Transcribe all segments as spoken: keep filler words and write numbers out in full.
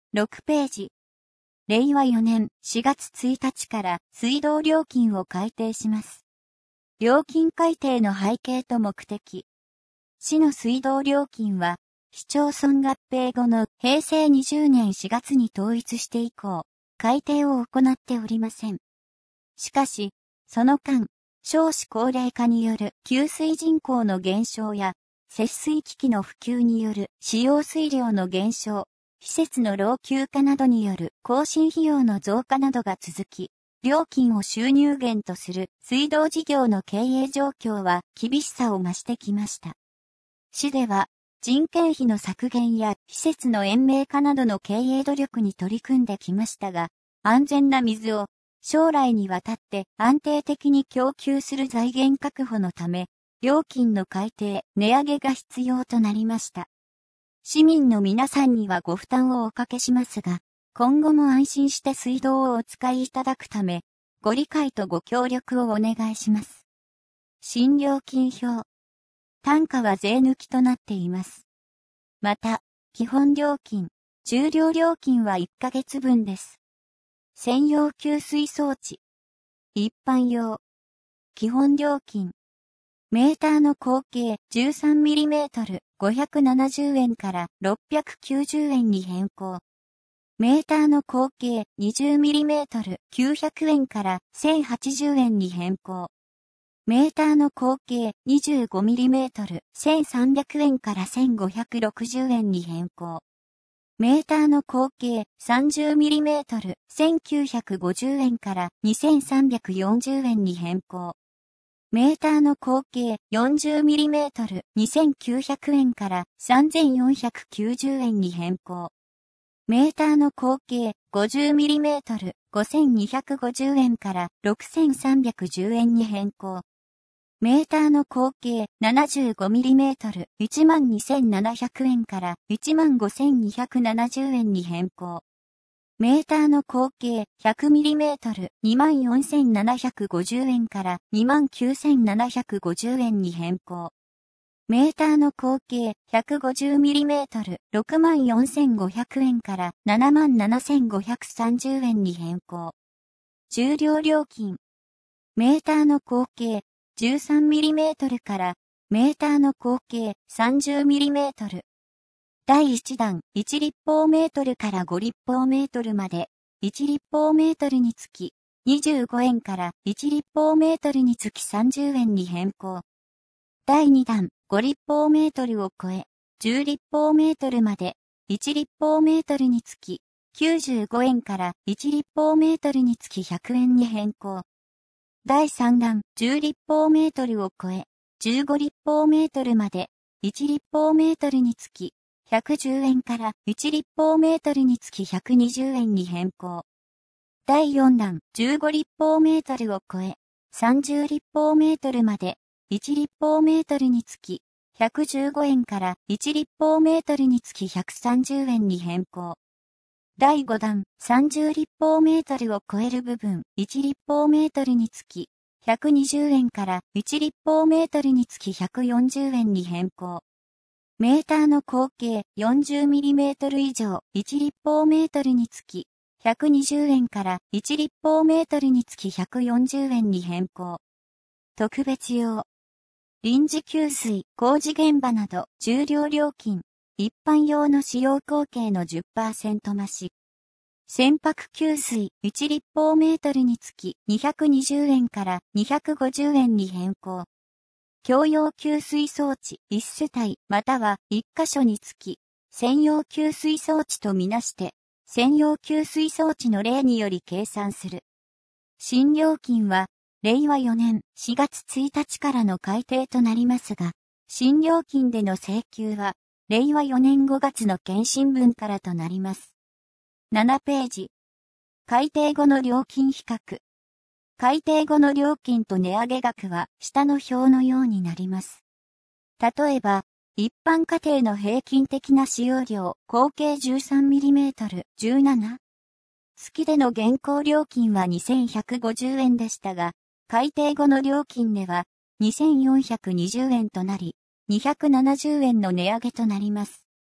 ろくページ。れいわよねんしがつついたちから水道料金を改定します。料金改定の背景と目的。市の水道料金は、市町村合併後のへいせいにじゅうねんしがつに統一して以降、改定を行っておりません。しかし、その間、少子高齢化による給水人口の減少や、節水機器の普及による使用水量の減少、施設の老朽化などによる更新費用の増加などが続き、料金を収入源とする水道事業の経営状況は厳しさを増してきました。市では人件費の削減や施設の延命化などの経営努力に取り組んできましたが、安全な水を将来にわたって安定的に供給する財源確保のため、料金の改定、値上げが必要となりました。市民の皆さんにはご負担をおかけしますが、今後も安心して水道をお使いいただくため、ご理解とご協力をお願いします。新料金表。単価は税抜きとなっています。また、基本料金、重量料金はいっかげつぶんです。専用給水装置。一般用。基本料金。メーターの口径 じゅうさんミリメートル ごひゃくななじゅうえんからろっぴゃくきゅうじゅうえんに変更。メーターの口径 にじゅうミリメートル きゅうひゃくえんからせんはちじゅうえんに変更。メーターの口径 にじゅうごミリメートル せんさんびゃくえんからせんごひゃくろくじゅうえんに変更。メーターの口径 さんじゅうミリメートル せんきゅうひゃくごじゅうえんからにせんさんびゃくよんじゅうえんに変更。メーターの口径 よんじゅうミリメートル にせんきゅうひゃくえんからさんぜんよんひゃくきゅうじゅうえんに変更。メーターの口径 ごじゅうミリメートル ごせんにひゃくごじゅうえんからろくせんさんびゃくじゅうえんに変更。メーターの口径 ななじゅうごミリメートル いちまんにせんななひゃくえんからいちまんごせんにひゃくななじゅうえんに変更。メーターの口径 ひゃくミリメートル にまんよんせんななひゃくごじゅうえんからにまんきゅうせんななひゃくごじゅうえんに変更。メーターの口径 ひゃくごじゅうミリメートル ろくまんよんせんごひゃくえんからななまんななせんごひゃくさんじゅうえんに変更。重量料金。メーターの口径 じゅうさんミリメートル からメーターの口径 さんじゅうミリメートル。だいいちだんいち立方メートルからご立方メートルまでいち立方メートルにつきにじゅうごえんからいち立方メートルにつきさんじゅうえんに変更。だいにだんご立方メートルを超えじゅう立方メートルまでいち立方メートルにつききゅうじゅうごえんからいち立方メートルにつきひゃくえんに変更。だいさんだんじゅう立方メートルを超えじゅうご立方メートルまでいち立方メートルにつきひゃくじゅうえんからいち立方メートルにつきひゃくにじゅうえんに変更。だいよんだんじゅうご立方メートルを超えさんじゅう立方メートルまでいち立方メートルにつきひゃくじゅうごえんからいち立方メートルにつきひゃくさんじゅうえんに変更。だいごだんさんじゅう立方メートルを超える部分いち立方メートルにつきひゃくにじゅうえんからいち立方メートルにつきひゃくよんじゅうえんに変更。メーターの口径 よんじゅうミリメートル 以上いち立方メートルにつきひゃくにじゅうえんからいち立方メートルにつきひゃくよんじゅうえんに変更。特別用。臨時給水、工事現場など重量料金。一般用の使用口径の じゅっパーセント 増し。船舶給水いち立方メートルにつきにひゃくにじゅうえんからにひゃくごじゅうえんに変更。共用給水装置いち世帯またはいっ箇所につき専用給水装置とみなして専用給水装置の例により計算する。新料金はれいわよねんしがつついたちからの改定となりますが、新料金での請求はれいわよねんごがつの検針分からとなります。ななページ。改定後の料金比較。改定後の料金と値上げ額は下の表のようになります。例えば、一般家庭の平均的な使用量、合計 じゅうさんミリメートル、じゅうなな。月での現行料金はにせんひゃくごじゅうえんでしたが、改定後の料金ではにせんよんひゃくにじゅうえんとなり、にひゃくななじゅうえんの値上げとなります。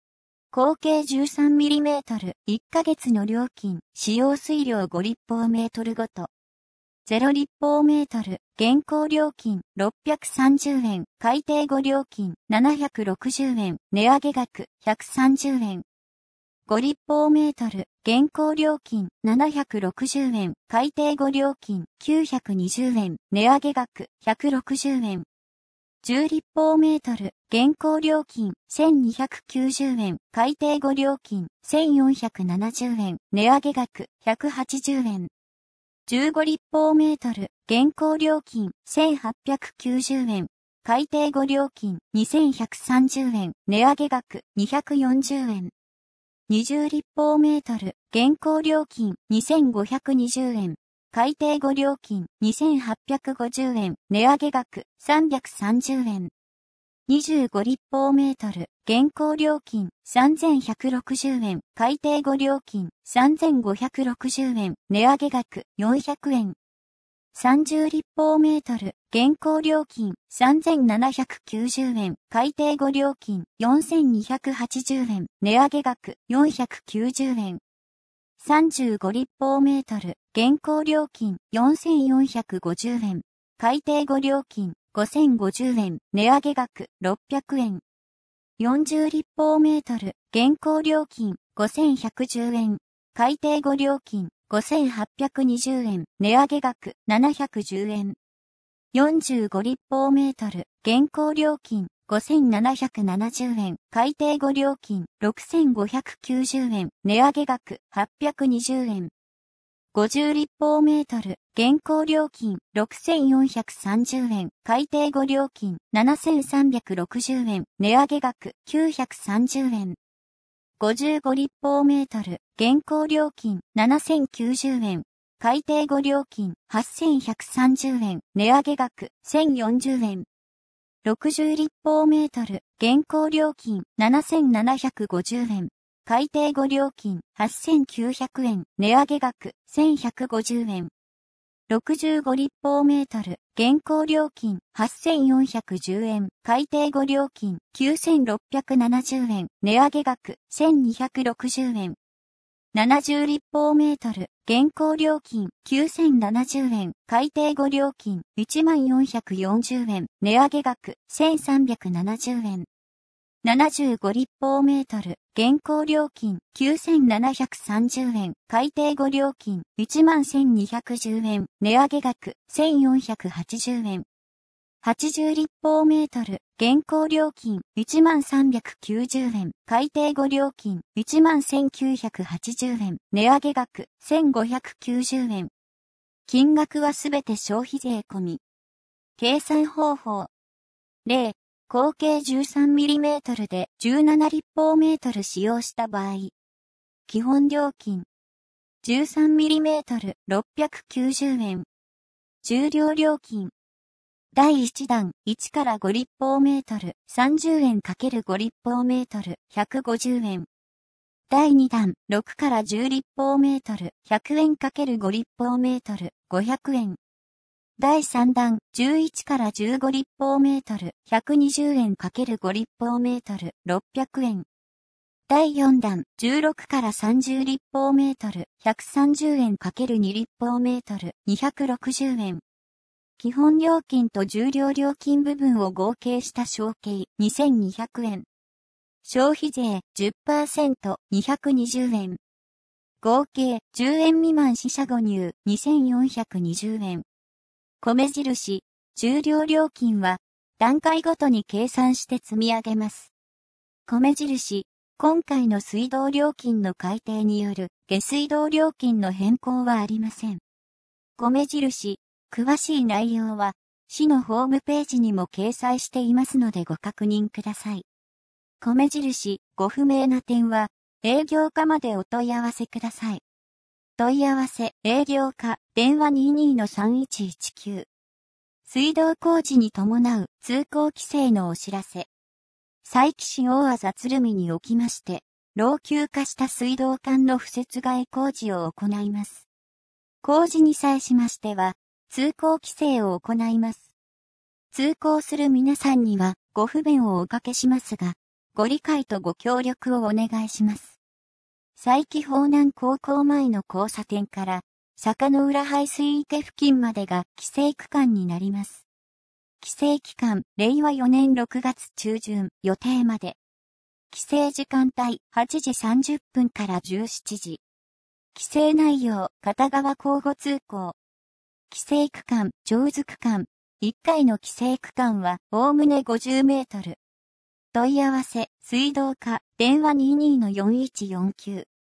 合計 じゅうさんミリメートル、いっかげつの料金、使用水量ご立方メートルごと。ゼロ立方メートル、現行料金ろっぴゃくさんじゅうえん、改定後料金ななひゃくろくじゅうえん、値上げ額ひゃくさんじゅうえん。ご立方メートル、現行料金ななひゃくろくじゅうえん、改定後料金きゅうひゃくにじゅうえん、値上げ額ひゃくろくじゅうえん。じゅう立方メートル、現行料金せんにひゃくきゅうじゅうえん、改定後料金せんよんひゃくななじゅうえん、値上げ額ひゃくはちじゅうえん。じゅうご立方メートル、現行料金せんはっぴゃくきゅうじゅうえん、改定後料金にせんひゃくさんじゅうえん、値上げ額にひゃくよんじゅうえん。にじゅう立方メートル、現行料金にせんごひゃくにじゅうえん、改定後料金にせんはっぴゃくごじゅうえん、値上げ額さんびゃくさんじゅうえん。にじゅうご立方メートル、現行料金さんぜんひゃくろくじゅうえん、改定後料金さんぜんごひゃくろくじゅうえん、値上げ額よんひゃくえん。さんじゅう立方メートル、現行料金さんぜんななひゃくきゅうじゅうえん、改定後料金よんせんにひゃくはちじゅうえん、値上げ額よんひゃくきゅうじゅうえん。さんじゅうご立方メートル、現行料金よんせんよんひゃくごじゅうえん、改定後料金ごせんごじゅうえん、値上げ額ろっぴゃくえん。よんじゅう立方メートル、現行料金ごせんひゃくじゅうえん、改定後料金ごせんはっぴゃくにじゅうえん、値上げ額ななひゃくじゅうえん。よんじゅうご立方メートル、現行料金ごせんななひゃくななじゅうえん、改定後料金ろくせんごひゃくきゅうじゅうえん、値上げ額はっぴゃくにじゅうえん。ごじゅう立方メートル、現行料金ろくせんよんひゃくさんじゅうえん、改定後料金ななせんさんびゃくろくじゅうえん、値上げ額きゅうひゃくさんじゅうえん。ごじゅうご立方メートル、現行料金ななせんきゅうじゅうえん、改定後料金はっせんひゃくさんじゅうえん、値上げ額せんよんじゅうえん。ろくじゅう立方メートル、現行料金ななせんななひゃくごじゅうえん、改定後料金はっせんきゅうひゃくえん、値上げ額せんひゃくごじゅうえん。ろくじゅうご立方メートル、現行料金はっせんよんひゃくじゅうえん、改定後料金きゅうせんろっぴゃくななじゅうえん、値上げ額せんにひゃくろくじゅうえん。ななじゅう立方メートル、現行料金きゅうせんななじゅうえん、改定後料金いちまんよんひゃくよんじゅうえん、値上げ額せんさんびゃくななじゅうえん。ななじゅうご立方メートル、現行料金きゅうせんななひゃくさんじゅうえん、改定後料金いちまんせんにひゃくじゅうえん、値上げ額せんよんひゃくはちじゅうえん。はちじゅう立方メートル、現行料金いちまんさんびゃくきゅうじゅうえん、改定後料金いちまんせんきゅうひゃくはちじゅうえん、値上げ額せんごひゃくきゅうじゅうえん。金額はすべて消費税込み。計算方法。例、合計 じゅうさんミリメートル でじゅうなな立方メートル使用した場合。基本料金。じゅうさんミリメートル ろっぴゃくきゅうじゅうえん。重量料金。だいいちだんいちからご立方メートルさんじゅうえん ×ご 立方メートルひゃくごじゅうえん。だいにだんろくからじゅう立方メートルひゃくえん ×ご 立方メートルごひゃくえん。だいさんだんじゅういちからじゅうご立方メートルひゃくにじゅうえん ×ご 立方メートルろっぴゃくえん。だいよんだんじゅうろくからさんじゅう立方メートルひゃくさんじゅうえん ×に 立方メートルにひゃくろくじゅうえん。基本料金と重量料金部分を合計した小計にせんにひゃくえん。消費税 じゅっパーセント にひゃくにじゅうえん。合計じゅうえん未満四捨五入にせんよんひゃくにじゅうえん。米印、重量料金は段階ごとに計算して積み上げます。米印、今回の水道料金の改定による下水道料金の変更はありません。米印、詳しい内容は市のホームページにも掲載していますのでご確認ください。米印、ご不明な点は営業課までお問い合わせください。問い合わせ、営業課、電話 にじゅうにのさんいちいちきゅう。水道工事に伴う通行規制のお知らせ。佐伯市大字鶴見におきまして、老朽化した水道管の敷設替え工事を行います。工事に際しましては、通行規制を行います。通行する皆さんにはご不便をおかけしますが、 ご理解とご協力をお願いします。佐伯方南高校前の交差点から、坂の浦排水池付近までが規制区間になります。規制期間、れいわよねんろくがつちゅうじゅん予定まで。規制時間帯、はちじさんじゅっぷんからじゅうしちじ。規制内容、片側交互通行。規制区間、上図区間。いっかいの規制区間は、おおむねごじゅうメートル。問い合わせ、水道課、電話 にじゅうにのよんいちよんきゅう。